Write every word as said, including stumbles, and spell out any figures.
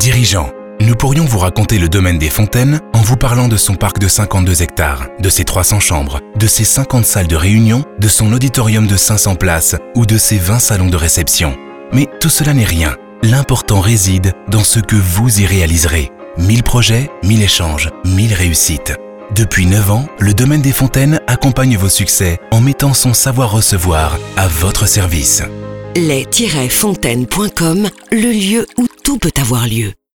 Dirigeants, nous pourrions vous raconter le domaine des Fontaines en vous parlant de son parc de cinquante-deux hectares, de ses trois cents chambres, de ses cinquante salles de réunion, de son auditorium de cinq cents places ou de ses vingt salons de réception. Mais tout cela n'est rien. L'important réside dans ce que vous y réaliserez. mille projets, mille échanges, mille réussites. Depuis neuf ans, le domaine des Fontaines accompagne vos succès en mettant son savoir-recevoir à votre service. les tiret fontaines point com, le lieu où tout peut avoir lieu.